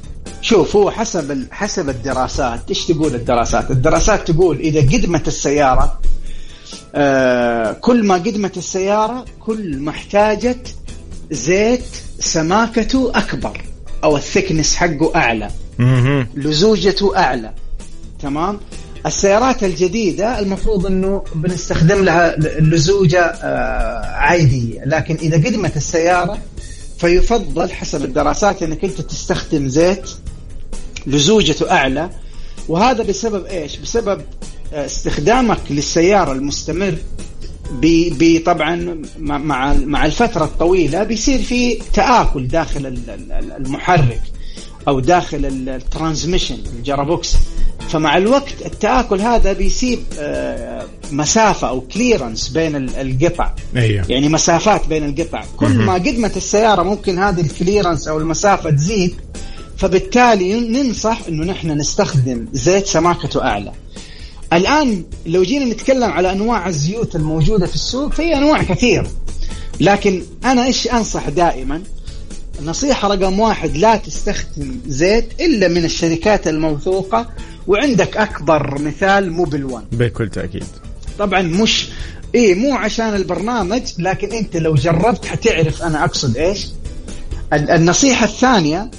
شوف هو حسب حسب الدراسات. ايش تقول الدراسات؟ الدراسات تقول اذا قدمت السياره آه كل ما قدمت السياره كل ما احتاجت زيت سماكته اكبر او الثكنس حقه اعلى، لزوجته اعلى. تمام. السيارات الجديدة المفروض أنه بنستخدم لها اللزوجة آه عادية، لكن إذا قدمت السيارة فيفضل حسب الدراسات أنك أنت تستخدم زيت لزوجته أعلى. وهذا بسبب إيش؟ بسبب آه استخدامك للسيارة المستمر ب طبعا مع مع الفترة الطويلة بيصير في تآكل داخل المحرك أو داخل الترانسميشن الجرابوكس. فمع الوقت التآكل هذا بيسيب مسافة أو كليرنس بين القطع. أيوه. يعني مسافات بين القطع. كل ما قدمت السيارة ممكن هذه الكليرنس أو المسافة تزيد، فبالتالي ننصح إنه نحن نستخدم زيت سماكته أعلى. الآن لو جينا نتكلم على أنواع الزيوت الموجودة في السوق، في أنواع كثير، لكن أنا إيش أنصح دائما؟ نصيحة رقم واحد، لا تستخدم زيت إلا من الشركات الموثوقة. وعندك أكبر مثال موبل وان بكل تأكيد. طبعا مش إيه مو عشان البرنامج، لكن أنت لو جربت حتعرف أنا أقصد إيش. النصيحة الثانية،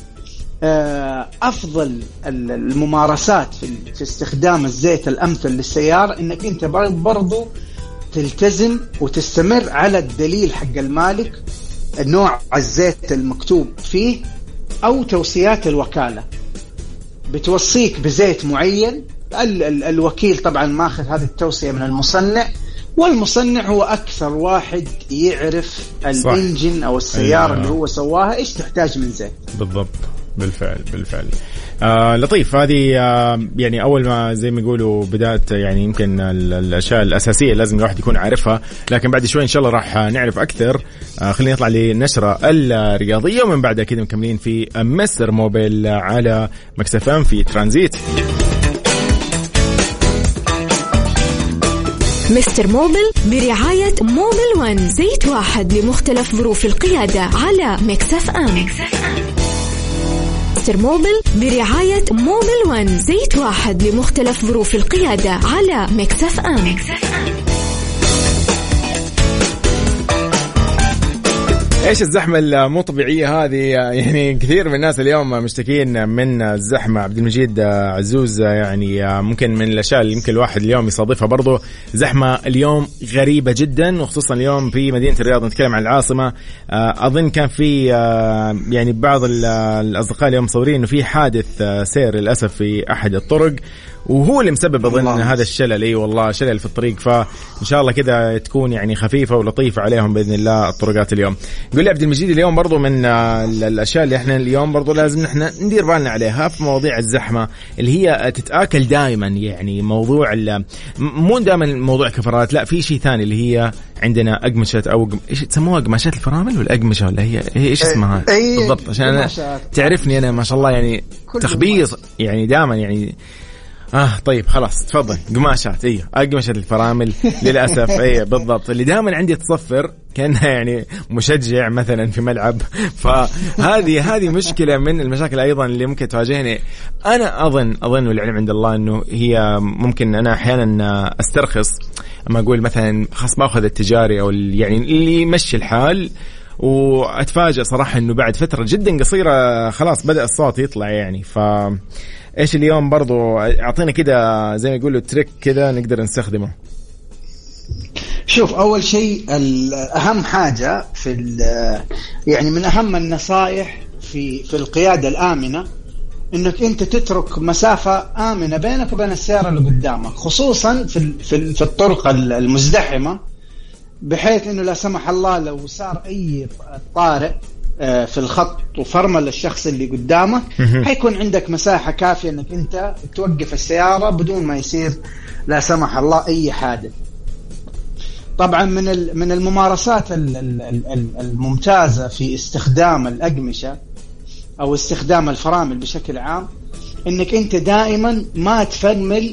أفضل الممارسات في استخدام الزيت الأمثل للسيارة إنك أنت برضو تلتزم وتستمر على الدليل حق المالك، نوع الزيت المكتوب فيه أو توصيات الوكالة بتوصيك بزيت معين. ال ال الوكيل طبعا ماخذ هذه التوصية من المصنع، والمصنع هو أكثر واحد يعرف الإنجن أو السيارة اللي هو سواها إيش تحتاج من زيت بالضبط. بالفعل بالفعل. آه لطيف. هذه آه يعني أول ما زي ما يقولوا بدأت يعني يمكن الأشياء الأساسية لازم الواحد يكون عارفها، لكن بعد شوي إن شاء الله راح نعرف أكثر. آه خلينا نطلع للنشرة الرياضية ومن بعدها كده مكملين في مستر موبيل على ميكس إف إم في ترانزيت. مستر موبيل برعاية موبيل وان، زيت واحد لمختلف ظروف القيادة على ميكس إف إم. مستر موبيل برعاية موبيل وان، زيت واحد لمختلف ظروف القيادة على ميكس إف إم. ايش الزحمه المو طبيعيه هذه؟ يعني كثير من الناس اليوم مشتكين من الزحمه. عبد المجيد عزوز، يعني ممكن من الاشياء اللي يمكن الواحد اليوم يصادفها برضو زحمه اليوم غريبه جدا، وخصوصا اليوم في مدينه الرياض. نتكلم عن العاصمه، اظن كان في يعني بعض الاصدقاء اليوم مصورين انه في حادث سير للاسف في احد الطرق، وهو اللي مسبب أظن هذا الشلل. اي والله شلل في الطريق، فإن شاء الله كذا تكون يعني خفيفة ولطيفة عليهم بإذن الله الطرقات اليوم. يقول لي عبد المجيد اليوم برضو من الأشياء اللي احنا اليوم برضو لازم نحن ندير بالنا عليها في مواضيع الزحمة اللي هي تتآكل دائما. يعني موضوع مو دائما موضوع كفرات، لا في شيء ثاني اللي هي عندنا أقمشة أو ايش تسموها، قماشات الفرامل ولا أقمشة ولا هي ايش اسمها بالضبط؟ عشان أنا تعرفني أنا ما شاء الله يعني تخبيص يعني دائما يعني آه طيب خلاص تفضل. قماشات ايه قماشات الفرامل للأسف ايه بالضبط، اللي دائما عندي تصفر كأنها يعني مشجع مثلا في ملعب. فهذه هذه مشكلة من المشاكل أيضا اللي ممكن تواجهني. أنا أظن أظن والعلم عند الله إنه هي ممكن أنا أحيانا أسترخص أما أقول مثلا خلاص باخذ التجاري أو يعني اللي يمشي الحال، وأتفاجأ صراحة إنه بعد فترة جدا قصيرة خلاص بدأ الصوت يطلع. يعني ف إيش اليوم برضو أعطينا كده زي ما يقولوا تريك كده نقدر نستخدمه. شوف أول شيء الأهم حاجة في يعني من أهم النصائح في في القيادة الآمنة إنك أنت تترك مسافة آمنة بينك وبين السيارة اللي قدامك، خصوصا في في في الطرق المزدحمة، بحيث إنه لا سمح الله لو صار أي طارئ في الخط وفرمل الشخص اللي قدامك هيكون عندك مساحة كافية انك انت توقف السيارة بدون ما يصير لا سمح الله اي حادث. طبعا من من الممارسات الممتازة في استخدام الأقمشة او استخدام الفرامل بشكل عام انك انت دائما ما تفرمل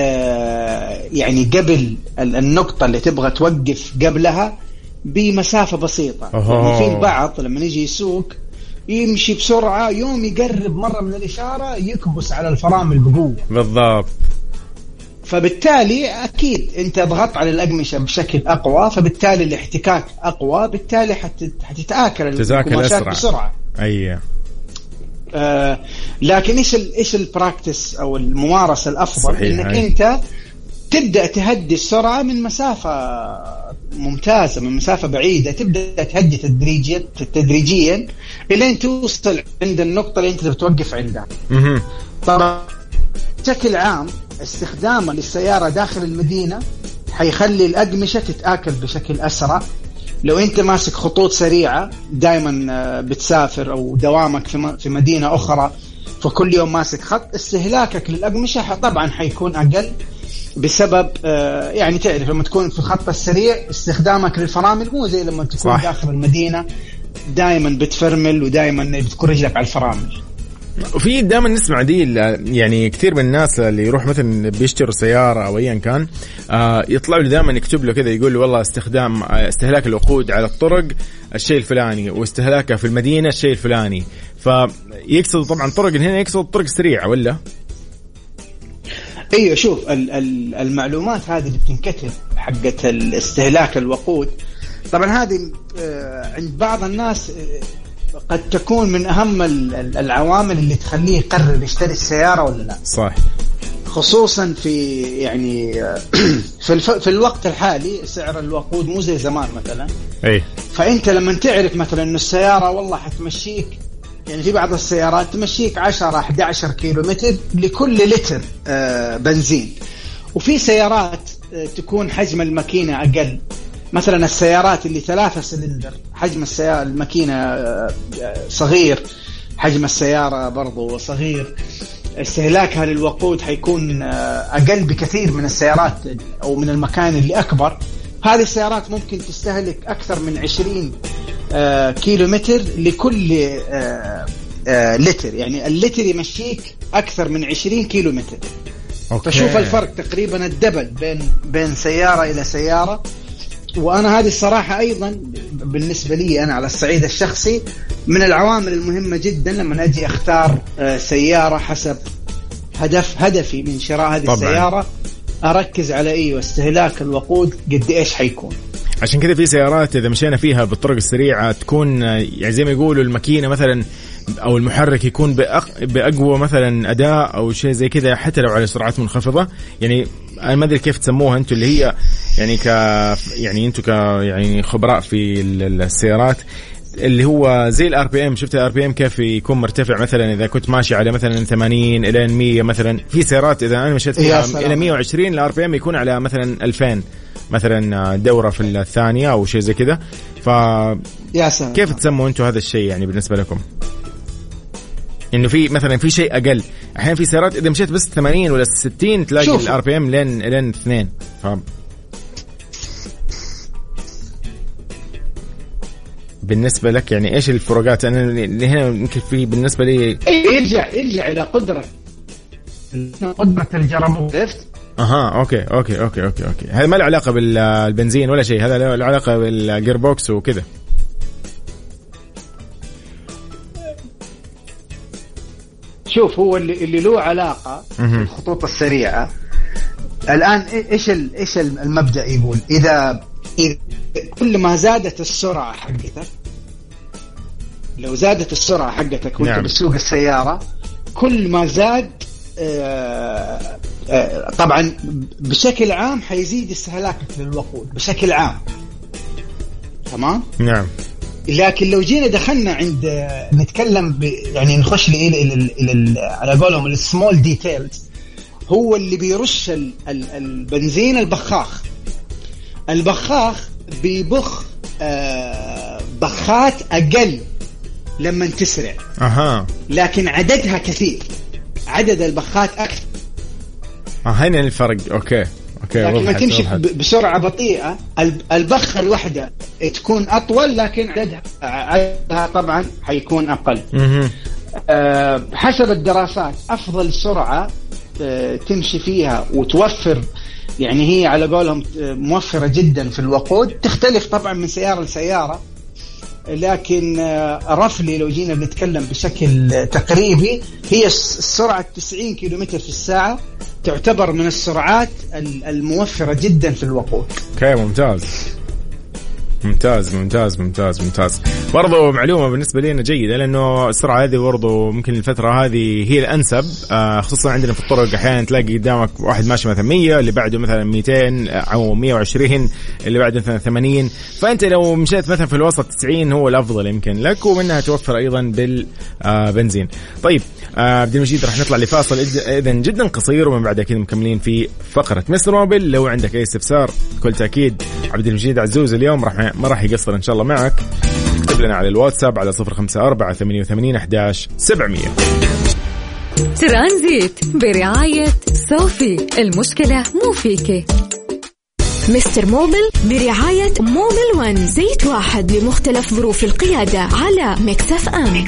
يعني قبل النقطة اللي تبغى توقف قبلها بمسافة بسيطة. يعني في البعض لما يجي يسوق يمشي بسرعة، يوم يقرب مرة من الإشارة يكبس على الفرامل بقوة. بالضبط. فبالتالي أكيد أنت ضغط على الأقمشة بشكل أقوى، فبالتالي الاحتكاك أقوى، بالتالي حتتآكل القماشات بسرعة. أيه. آه لكن إيش ال إيش البراكتس أو الممارسة الأفضل؟ إنك هاي. أنت تبدأ تهدي السرعة من مسافة ممتازة، من مسافة بعيدة، تبدأ تهدي تدريجيا تدريجيا إلين توصل عند النقطة اللي أنت بتوقف عندها. طبعا بشكل عام استخدامه للسيارة داخل المدينة حيخلي الأقمشة تتآكل بشكل أسرع. لو أنت ماسك خطوط سريعة دائما بتسافر أو دوامك في مدينة أخرى فكل يوم ماسك خط، استهلاكك للأقمشة طبعا حيكون أقل، بسبب يعني تعرف لما تكون في الخط السريع استخدامك للفرامل مو زي لما تكون صح. داخل المدينة دائما بتفرمل ودائما بتكون رجلك على الفرامل. وفي دائما نسمع دي يعني كثير من الناس اللي يروح مثلا بيشتروا سيارة أو أيا كان آه يطلعوا له دائما يكتب له كذا يقول له والله استخدام استهلاك الوقود على الطرق الشيء الفلاني واستهلاكه في المدينة الشيء الفلاني. فيقصد طبعا طرق هنا يقصد الطرق سريعة ولا؟ ايوه شوف المعلومات هذه اللي بتنكتب حقت الاستهلاك الوقود طبعا هذه عند بعض الناس قد تكون من أهم العوامل اللي تخليه يقرر يشتري السيارة ولا لا. صح. خصوصا في يعني في في الوقت الحالي سعر الوقود مو زي زمان مثلا. أي. فأنت لما تعرف مثلا إنه السيارة والله حتمشيك يعني في بعض السيارات تمشيك عشرة أحد عشر كيلو متر لكل لتر بنزين، وفي سيارات تكون حجم الماكينة أقل. مثلا السيارات اللي ثلاثة سلندر حجم السيارة الماكينة صغير، حجم السيارة برضو صغير، استهلاكها للوقود حيكون أقل بكثير من السيارات أو من المكان اللي أكبر. هذه السيارات ممكن تستهلك أكثر من عشرين كيلو متر لكل لتر، يعني اللتر يمشيك أكثر من عشرين كيلو متر. أوكي. فشوف الفرق تقريبا الدبل بين بين سيارة إلى سيارة. وأنا هذه الصراحة أيضا بالنسبة لي أنا على الصعيد الشخصي من العوامل المهمة جدا لما أجي أختار سيارة حسب هدف هدفي من شراء هذه طبعاً. السيارة أركز على إيه واستهلاك الوقود قد إيش حيكون. عشان كذا في سيارات إذا مشينا فيها بالطرق السريعة تكون يعني زي ما يقولوا الماكينة مثلا أو المحرك يكون بأقوى مثلا أداء أو شيء زي كذا حتى لو على سرعات منخفضة. يعني أنا ما أدري كيف تسموها أنتوا اللي هي يعني ك يعني أنتوا ك يعني خبراء في السيارات اللي هو زي الار بي ام. شفت الار بي ام كيف يكون مرتفع مثلا اذا كنت ماشي على مثلا ثمانين الى مية مثلا. في سيارات اذا انا مشيت فيها الى مية وعشرين الار بي ام يكون على مثلا ألفين مثلا دوره في الثانيه او شيء زي كذا. ف كيف تسموا انتم هذا الشيء يعني بالنسبه لكم؟ انه في مثلا في شيء اقل احيانا في سيارات اذا مشيت بس ثمانين ولا ستين تلاقي الار بي ام لين لين اثنين. ف بالنسبة لك يعني إيش الفروقات؟ أنا اللي هنا يمكن في بالنسبة لي يرجع يرجع إلى قدرة قدرة الجرموت. أها أوكي أوكي أوكي أوكي أوكي هذا ما له علاقة بالبنزين ولا شيء، هذا له علاقة بالجير بوكس وكذا. شوف هو اللي اللي له علاقة بالخطوط السريعة الآن إيش إيش المبدأ يقول إذا إذا كل ما زادت السرعة حقتك، لو زادت السرعة حقتك وانت نعم. بتسوق السيارة كل ما زاد آآ آآ طبعا بشكل عام حيزيد استهلاكك للوقود بشكل عام. تمام نعم. لكن لو جينا دخلنا عند نتكلم يعني نخش لي إلى إلى إلى على قولهم السمول ديتيلز، هو اللي بيرش البنزين البخاخ. البخاخ بيبخ آه بخات أقل لما تسرع. أها. لكن عددها كثير، عدد البخات أكثر. آه هنا الفرق. أوكي أوكي. لكن ما تمشي بسرعة بطيئة البخة الواحدة تكون أطول لكن عددها عددها طبعا حيكون أقل. آه حسب الدراسات أفضل سرعة آه تمشي فيها وتوفر يعني هي على قولهم موفرة جدا في الوقود، تختلف طبعا من سيارة لسيارة. لكن رفلي لو جينا بنتكلم بشكل تقريبي هي السرعة تسعين كيلومتر في الساعة، تعتبر من السرعات الموفرة جدا في الوقود. اوكي ممتاز ممتاز ممتاز ممتاز ممتاز. برضو معلومة بالنسبة لنا جيدة، لأنه السرعة هذه برضو ممكن الفترة هذه هي الأنسب، آه خصوصا عندنا في الطرق أحيانا تلاقي قدامك واحد ماشي مثلا مية، اللي بعده مثلا مئتين أو مية وعشرين، اللي بعده مثلا ثمانين، فأنت لو مشيت مثلا في الوسط تسعين هو الأفضل يمكن لك، ومنها توفر أيضا بالبنزين. طيب آه عبد المجيد راح نطلع لفاصل إذن جدا قصير، ومن بعد أكيد مكملين في فقرة مستر موبل. لو عندك أي استفسار بكل تأكيد عبد المجيد عزوز اليوم راح ما راح يقصر إن شاء الله معك. اكتب لنا على الواتساب على صفر خمسة أربعة ثمانية وثمانين أحد عشر سبعمية. ترانزيت برعاية صوفي، المشكلة مو فيك. مستر موبل برعاية موبل ون، زيت واحد لمختلف ظروف القيادة على ميكس اف ام.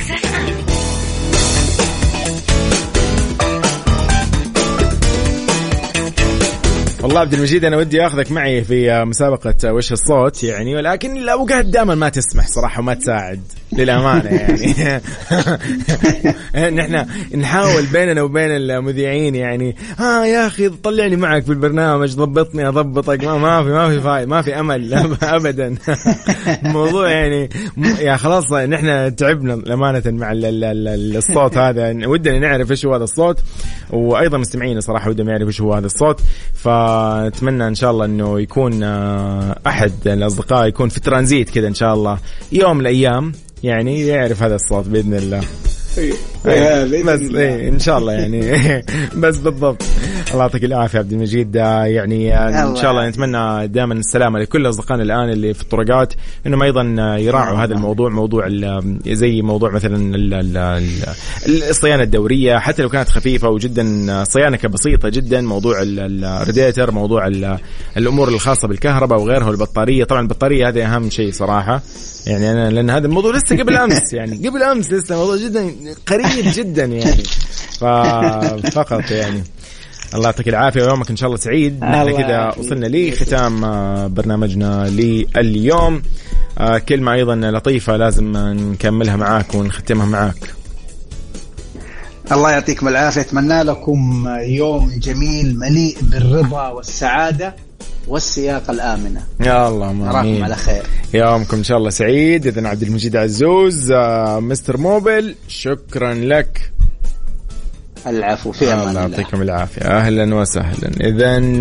والله عبد المجيد أنا ودي أخذك معي في مسابقة وش الصوت يعني، ولكن الأوقات دائما ما تسمح صراحة وما تساعد للأمانة يعني. نحن نحاول بيننا وبين المذيعين يعني، ها يا أخي طلعني معك في البرنامج، ضبطني أضبطك، ما ما في ما في فاي ما في أمل أبدا. الموضوع يعني يا خلاص نحن تعبنا الأمانة مع الصوت هذا، ودنا نعرف إيش هو هذا الصوت، وأيضا مستمعين صراحة ودنا يعرف إيش هو هذا الصوت. فأتمنى إن شاء الله إنه يكون أحد الأصدقاء يكون في ترانزيت كذا إن شاء الله يوم من الأيام يعني يعرف هذا الصوت بإذن الله. إيه بس إيه إن شاء الله يعني. بس بالضبط. الله يعطيك العافية عبد المجيد، يعني إن شاء الله نتمنى دائما السلامة لكل أصدقائنا الآن اللي في الطرقات، إنهم أيضا يراعوا هذا الموضوع، موضوع زي موضوع مثلا الصيانة الدورية حتى لو كانت خفيفة وجدا صيانة بسيطة جدا، موضوع الراديتر، موضوع الأمور الخاصة بالكهرباء وغيرها، والبطارية. طبعا البطارية هذا أهم شيء صراحة يعني، أنا لأن هذا الموضوع لسه قبل أمس يعني قبل أمس لسه موضوع جدا قريب جدا يعني، ففقط يعني الله يعطيك العافية ويومك إن شاء الله سعيد. نحن كده وصلنا لختام برنامجنا لليوم. كلمة أيضا لطيفة لازم نكملها معاك ونختمها معاك. الله يعطيكم العافية، أتمنى لكم يوم جميل مليء بالرضا والسعادة والسياقة الآمنة. يا الله نراكم على خير، يومكم إن شاء الله سعيد. إذن عبد المجيد عزوز مستر موبل، شكرا لك. العفو، في أمان الله. يعطيكم العافية، أهلا وسهلا. إذن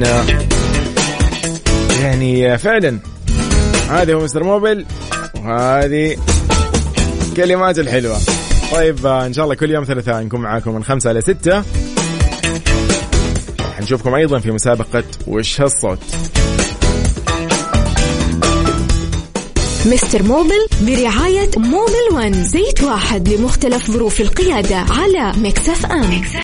يعني فعلا هذا هو مستر موبل وهذه كلمات الحلوة. طيب إن شاء الله كل يوم ثلاثاء نكون معاكم من خمسة إلى ستة، نشوفكم أيضا في مسابقة وش هالصوت. مستر موبل برعاية موبل ون، زيت واحد لمختلف ظروف القيادة على ميكس اف ام.